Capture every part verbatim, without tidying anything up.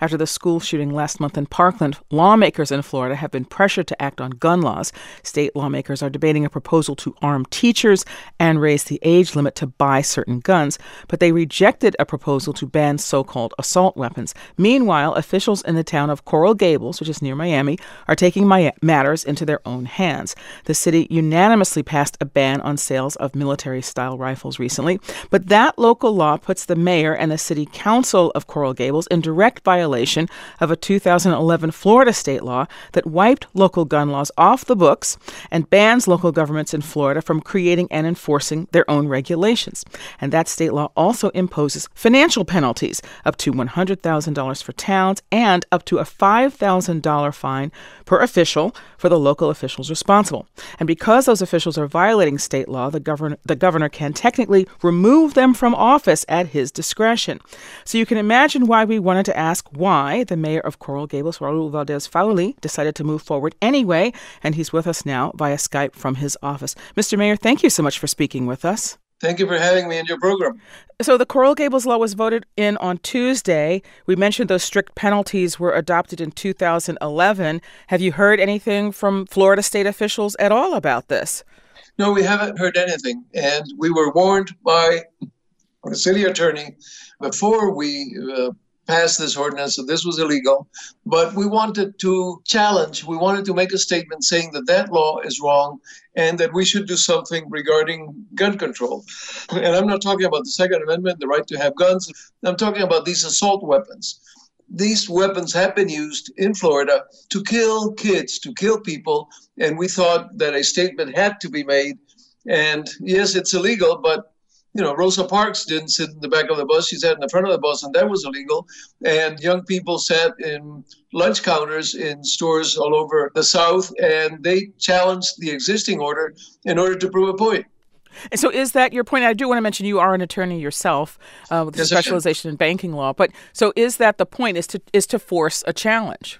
After the school shooting last month in Parkland, lawmakers in Florida have been pressured to act on gun laws. State lawmakers are debating a proposal to arm teachers and raise the age limit to buy certain guns, but they rejected a proposal to ban so-called assault weapons. Meanwhile, officials in the town of Coral Gables, which is near Miami, are taking my- matters into their own hands. The city unanimously passed a ban on sales of military-style rifles recently, but that local law puts the mayor and the city council of Coral Gables in direct violation of a two thousand eleven Florida state law that wiped local gun laws off the books and bans local governments in Florida from creating and enforcing their own regulations. And that state law also imposes financial penalties, up to one hundred thousand dollars for towns and up to a five thousand dollars fine per official for the local officials responsible. And because those officials are violating state law, the governor, the governor can technically remove them from office at his discretion. So you can imagine why we wanted to ask why the mayor of Coral Gables, Raul Valdez-Fauli, decided to move forward anyway, and he's with us now via Skype from his office. Mister Mayor, thank you so much for speaking with us. Thank you for having me in your program. So the Coral Gables law was voted in on Tuesday. We mentioned those strict penalties were adopted in two thousand eleven. Have you heard anything from Florida state officials at all about this? No, we haven't heard anything. And we were warned by the city attorney before we uh, passed this ordinance that this was illegal. But we wanted to challenge, we wanted to make a statement saying that that law is wrong and that we should do something regarding gun control. And I'm not talking about the Second Amendment, the right to have guns. I'm talking about these assault weapons. These weapons have been used in Florida to kill kids, to kill people, and we thought that a statement had to be made. And yes, it's illegal, but you know, Rosa Parks didn't sit in the back of the bus. She sat in the front of the bus, and that was illegal. And young people sat in lunch counters in stores all over the South, and they challenged the existing order in order to prove a point. And so is that your point? I do want to mention you are an attorney yourself uh, with a Yes, specialization in banking law. But so is that the point, is to is to force a challenge?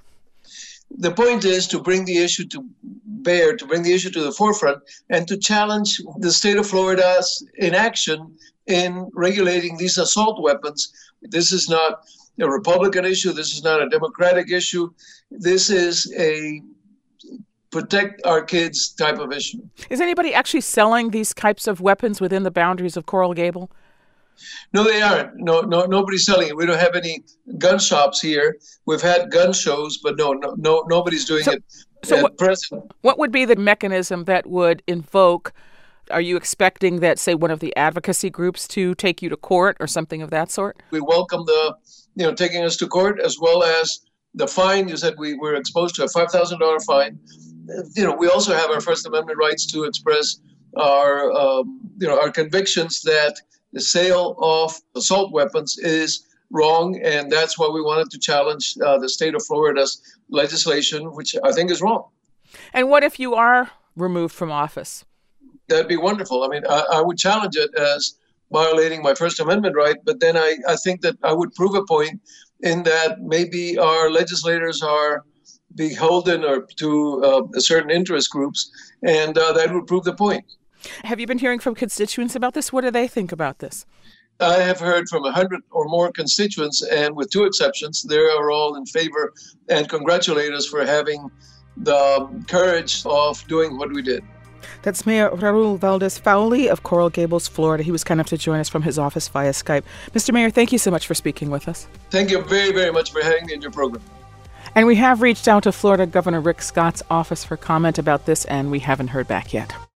The point is to bring the issue to bear, to bring the issue to the forefront, and to challenge the state of Florida's inaction in regulating these assault weapons. This is not a Republican issue. This is not a Democratic issue. This is a protect our kids type of issue. Is anybody actually selling these types of weapons within the boundaries of Coral Gable? No, they aren't. No, no, nobody's selling it. We don't have any gun shops here. We've had gun shows, but no, no, no nobody's doing so, it so at what, present. What would be the mechanism that would invoke? Are you expecting that, say, one of the advocacy groups to take you to court or something of that sort? We welcome the, you know, taking us to court, as well as the fine. You said we were exposed to a five thousand dollars fine. You know, we also have our First Amendment rights to express our, um, you know, our convictions that the sale of assault weapons is wrong, and that's why we wanted to challenge uh, the state of Florida's legislation, which I think is wrong. And what if you are removed from office? That'd be wonderful. I mean, I, I would challenge it as violating my First Amendment right, but then I, I think that I would prove a point in that maybe our legislators are beholden or to uh, certain interest groups, and uh, that would prove the point. Have you been hearing from constituents about this? What do they think about this? I have heard from a hundred or more constituents, and with two exceptions, they are all in favor and congratulate us for having the courage of doing what we did. That's Mayor Raul Valdez-Fauli of Coral Gables, Florida. He was kind enough to join us from his office via Skype. Mister Mayor, thank you so much for speaking with us. Thank you very, very much for having me in your program. And we have reached out to Florida Governor Rick Scott's office for comment about this, and we haven't heard back yet.